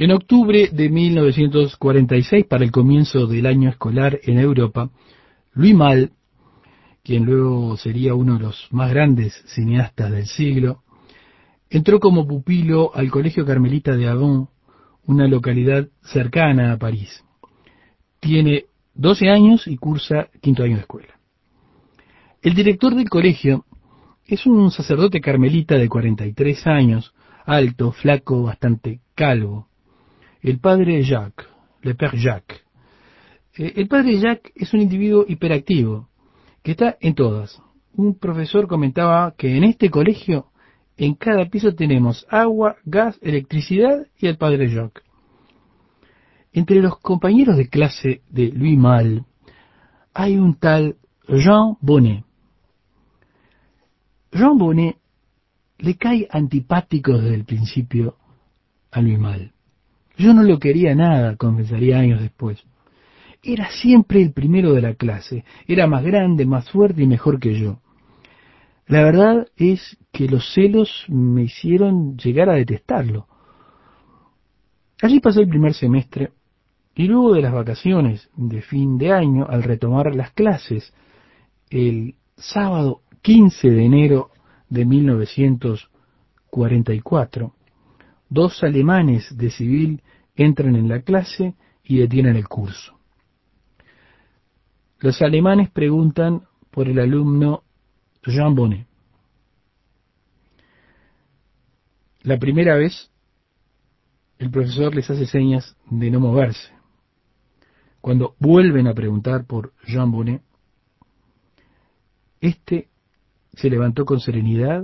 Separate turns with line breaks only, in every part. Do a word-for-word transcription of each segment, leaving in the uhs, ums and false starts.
En octubre de mil novecientos cuarenta y seis, para el comienzo del año escolar en Europa, Louis Malle, quien luego sería uno de los más grandes cineastas del siglo, entró como pupilo al Colegio Carmelita de Avon, una localidad cercana a París. Tiene doce años y cursa quinto año de escuela. El director del colegio es un sacerdote carmelita de cuarenta y tres años, alto, flaco, bastante calvo. El padre Jacques, le Père Jacques. Eh, El padre Jacques es un individuo hiperactivo, que está en todas. Un profesor comentaba que en este colegio, en cada piso tenemos agua, gas, electricidad y el padre Jacques. Entre los compañeros de clase de Louis Malle hay un tal Jean Bonnet. Jean Bonnet le cae antipático desde el principio a Louis Malle. Yo no lo quería nada, confesaría años después. Era siempre el primero de la clase, era más grande, más fuerte y mejor que yo. La verdad es que los celos me hicieron llegar a detestarlo. Allí pasé el primer semestre y luego de las vacaciones de fin de año, al retomar las clases, el sábado quince de enero de mil novecientos cuarenta y cuatro, dos alemanes de civil entran en la clase y detienen el curso. Los alemanes preguntan por el alumno Jean Bonnet. La primera vez, el profesor les hace señas de no moverse. Cuando vuelven a preguntar por Jean Bonnet, este se levantó con serenidad,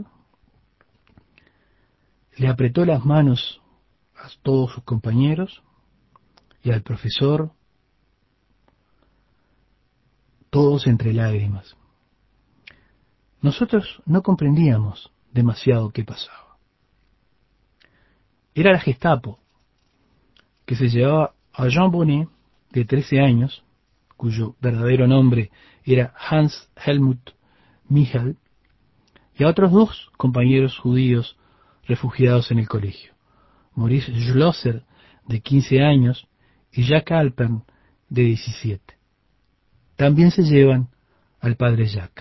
le apretó las manos a todos sus compañeros y al profesor, todos entre lágrimas. Nosotros no comprendíamos demasiado qué pasaba. Era la Gestapo, que se llevaba a Jean Bonnet, de trece años, cuyo verdadero nombre era Hans Helmut Michel, y a otros dos compañeros judíos refugiados en el colegio, Maurice Schlosser, de quince años, y Jacques Alpern, de diecisiete. También se llevan al padre Jacques.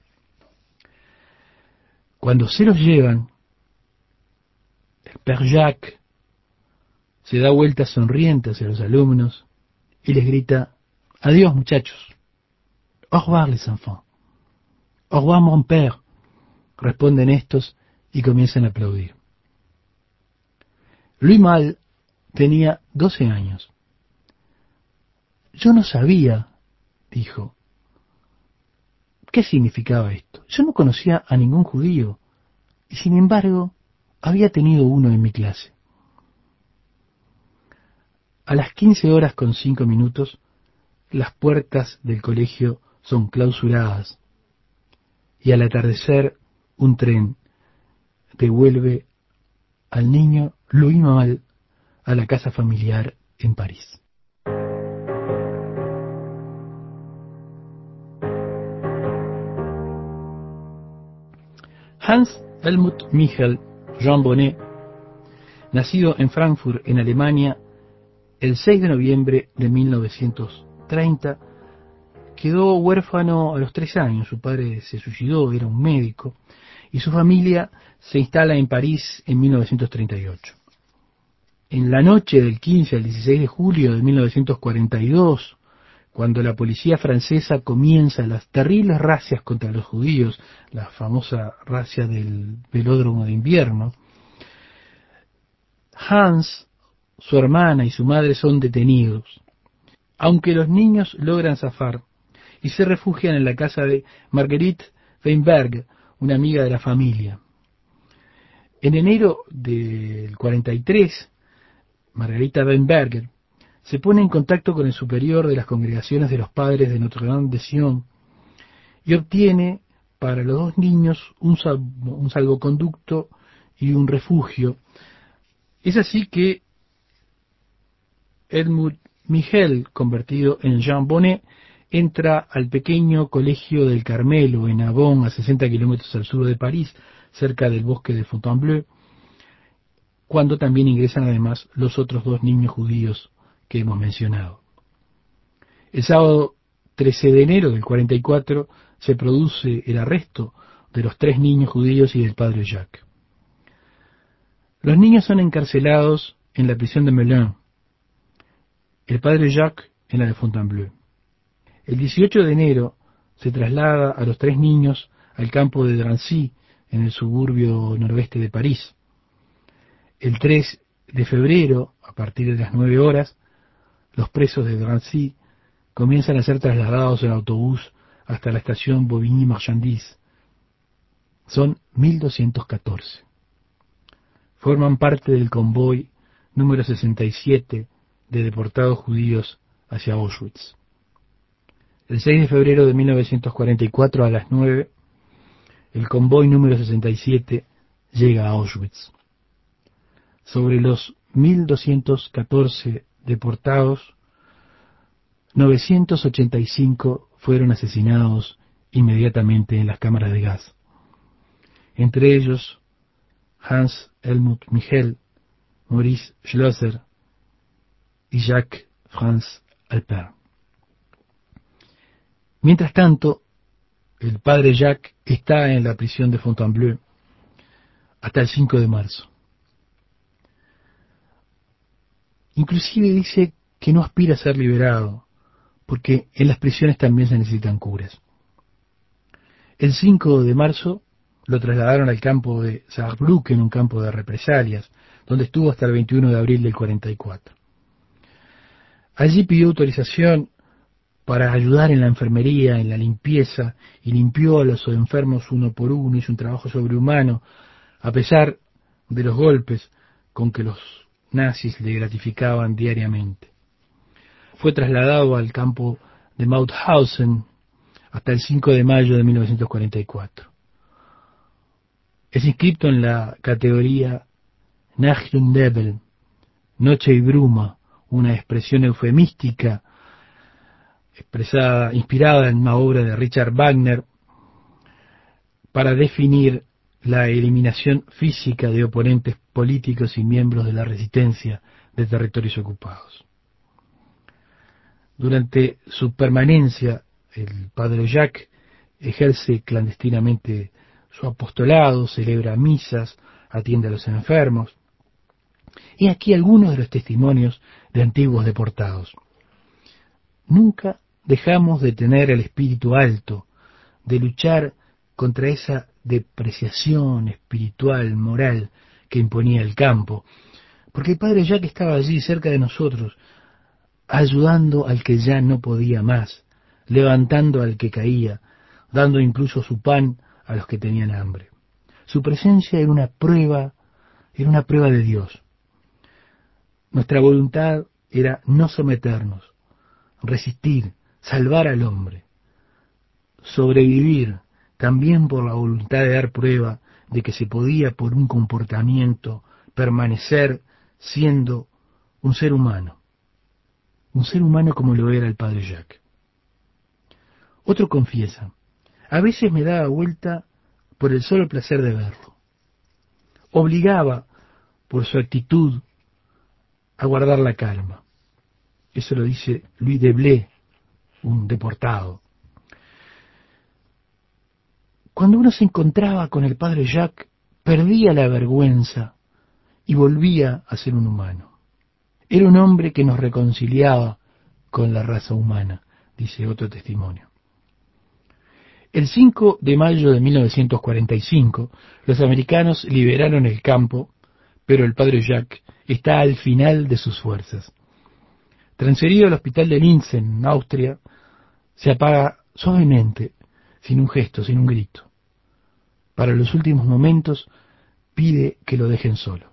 Cuando se los llevan, el Père Jacques se da vuelta sonriente hacia los alumnos y les grita: adiós, muchachos. Au revoir, les enfants. Au revoir, mon père. Responden estos y comienzan a aplaudir. Louis Malle tenía doce años. Yo no sabía, dijo, qué significaba esto. Yo no conocía a ningún judío y sin embargo había tenido uno en mi clase. A las quince horas con cinco minutos, las puertas del colegio son clausuradas y al atardecer un tren devuelve al niño Louis Malle a la casa familiar en París. Hans Helmut Michel Jean Bonnet, nacido en Frankfurt, en Alemania, el seis de noviembre de mil novecientos treinta, quedó huérfano a los tres años. Su padre se suicidó, era un médico, y su familia se instala en París en mil novecientos treinta y ocho. En la noche del quince al dieciséis de julio de mil novecientos cuarenta y dos, cuando la policía francesa comienza las terribles racias contra los judíos, la famosa racia del velódromo de invierno, Hans, su hermana y su madre son detenidos, aunque los niños logran zafar y se refugian en la casa de Marguerite Weinberg, una amiga de la familia. En enero del cuarenta y tres, Margarita Weinberger se pone en contacto con el superior de las congregaciones de los padres de Notre Dame de Sion y obtiene para los dos niños un, salvo, un salvoconducto y un refugio. Es así que Helmut Michel, convertido en Jean Bonnet, entra al pequeño colegio del Carmelo en Avon, a sesenta kilómetros al sur de París, cerca del bosque de Fontainebleau. cuando también ingresan además los otros dos niños judíos que hemos mencionado. El sábado trece de enero del cuarenta y cuatro se produce el arresto de los tres niños judíos y del padre Jacques. Los niños son encarcelados en la prisión de Melun, el padre Jacques en la de Fontainebleau. El dieciocho de enero se traslada a los tres niños al campo de Drancy, en el suburbio noroeste de París. El tres de febrero, a partir de las nueve horas, los presos de Drancy comienzan a ser trasladados en autobús hasta la estación Bobigny-Marchandise. Son mil doscientos catorce. Forman parte del convoy número sesenta y siete de deportados judíos hacia Auschwitz. El seis de febrero de mil novecientos cuarenta y cuatro a las nueve, el convoy número sesenta y siete llega a Auschwitz. Sobre los mil doscientos catorce deportados, novecientos ochenta y cinco fueron asesinados inmediatamente en las cámaras de gas. Entre ellos, Hans Helmut Michel, Maurice Schlosser y Jacques Franz Alpert. Mientras tanto, el padre Jacques está en la prisión de Fontainebleau hasta el cinco de marzo. Inclusive dice que no aspira a ser liberado, porque en las prisiones también se necesitan curas. El cinco de marzo lo trasladaron al campo de Saarbrücken, un campo de represalias, donde estuvo hasta el veintiuno de abril del cuarenta y cuatro. Allí pidió autorización para ayudar en la enfermería, en la limpieza, y limpió a los enfermos uno por uno, hizo un trabajo sobrehumano, a pesar de los golpes con que los nazis le gratificaban diariamente. Fue trasladado al campo de Mauthausen hasta el cinco de mayo de mil novecientos cuarenta y cuatro. Es inscripto en la categoría Nacht und Nebel, noche y bruma, una expresión eufemística expresada, inspirada en una obra de Richard Wagner, para definir la eliminación física de oponentes políticos y miembros de la resistencia de territorios ocupados. Durante su permanencia, el padre Jacques ejerce clandestinamente su apostolado, celebra misas, atiende a los enfermos. Y aquí algunos de los testimonios de antiguos deportados. Nunca dejamos de tener el espíritu alto, de luchar contra esa depreciación espiritual, moral, que imponía el campo, porque el padre Jacques estaba allí cerca de nosotros, ayudando al que ya no podía más, levantando al que caía, dando incluso su pan a los que tenían hambre. Su presencia era una prueba, era una prueba de Dios. Nuestra voluntad era no someternos, resistir, salvar al hombre, sobrevivir, también por la voluntad de dar prueba de que se podía, por un comportamiento, permanecer siendo un ser humano, un ser humano como lo era el padre Jacques. Otro confiesa, a veces me daba vuelta por el solo placer de verlo. Obligaba, por su actitud, a guardar la calma. Eso lo dice Louis Deblé, un deportado. Cuando uno se encontraba con el padre Jacques, perdía la vergüenza y volvía a ser un humano. Era un hombre que nos reconciliaba con la raza humana, dice otro testimonio. El cinco de mayo de mil novecientos cuarenta y cinco, los americanos liberaron el campo, pero el padre Jacques está al final de sus fuerzas. Transferido al hospital de Linz, en Austria, se apaga suavemente, sin un gesto, sin un grito. Para los últimos momentos pide que lo dejen solo.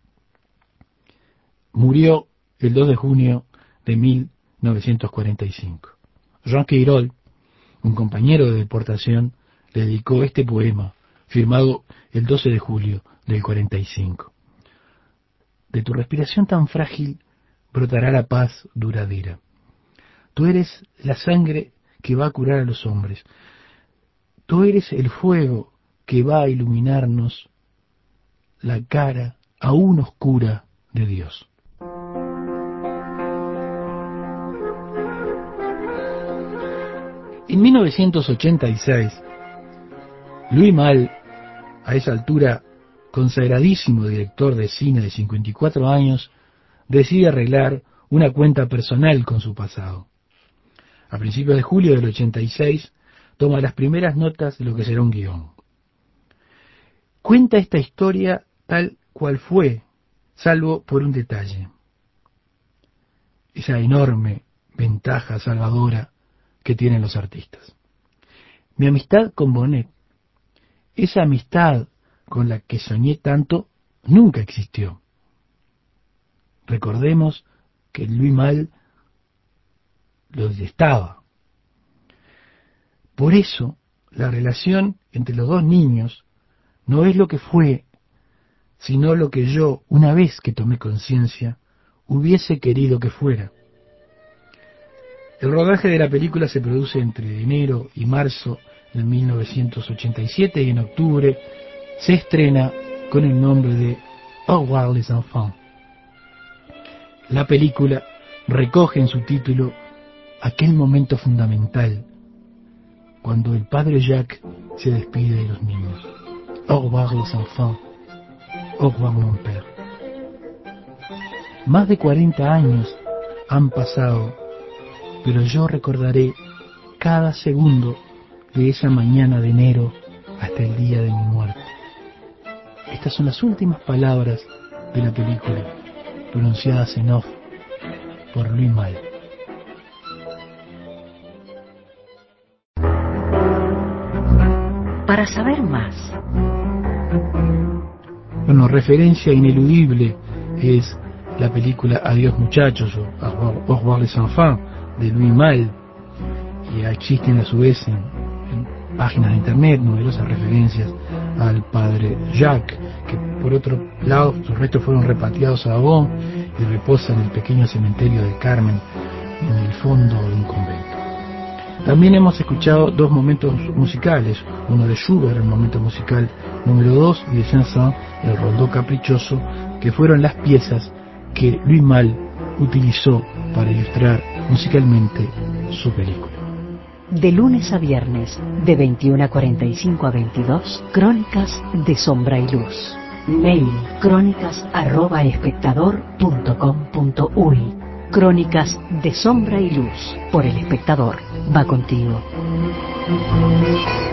Murió el dos de junio de mil novecientos cuarenta y cinco. Jean Queirol, un compañero de deportación, le dedicó este poema, firmado el doce de julio del cuarenta y cinco. De tu respiración tan frágil brotará la paz duradera. Tú eres la sangre que va a curar a los hombres. Tú eres el fuego que va a iluminarnos la cara aún oscura de Dios. En mil novecientos ochenta y seis, Louis Malle, a esa altura consagradísimo director de cine de cincuenta y cuatro años, decide arreglar una cuenta personal con su pasado. A principios de julio del ochenta y seis, toma las primeras notas de lo que será un guión. Cuenta esta historia tal cual fue, salvo por un detalle: esa enorme ventaja salvadora que tienen los artistas. Mi amistad con Bonnet, esa amistad con la que soñé tanto, nunca existió. Recordemos que Louis Malle lo detestaba. Por eso, la relación entre los dos niños no es lo que fue, sino lo que yo, una vez que tomé conciencia, hubiese querido que fuera. El rodaje de la película se produce entre enero y marzo de mil novecientos ochenta y siete y en octubre se estrena con el nombre de Au revoir les enfants. La película recoge en su título aquel momento fundamental cuando el padre Jacques se despide de los niños. Au revoir les enfants, au revoir mon père. Más de cuarenta años han pasado, pero yo recordaré cada segundo de esa mañana de enero hasta el día de mi muerte. Estas son las últimas palabras de la película, pronunciadas en off por Louis Malle.
Para saber más.
Bueno, referencia ineludible es la película Adiós muchachos o Au revoir les enfants de Louis Malle, y existen a su vez en, en páginas de internet numerosas referencias al padre Jacques, que por otro lado sus restos fueron repatriados a Gabón y reposan en el pequeño cementerio del Carmen en el fondo de un convento. También hemos escuchado dos momentos musicales, uno de Schubert, el momento musical número dos, y de Saint-Saëns, el rondó caprichoso, que fueron las piezas que Louis Malle utilizó para ilustrar musicalmente su película.
De lunes a viernes, de veintiuna a cuarenta y cinco a veintidós, Crónicas de Sombra y Luz. Mail crónicas arroba espectador punto com punto uy. Crónicas de Sombra y Luz, por El Espectador. Va contigo.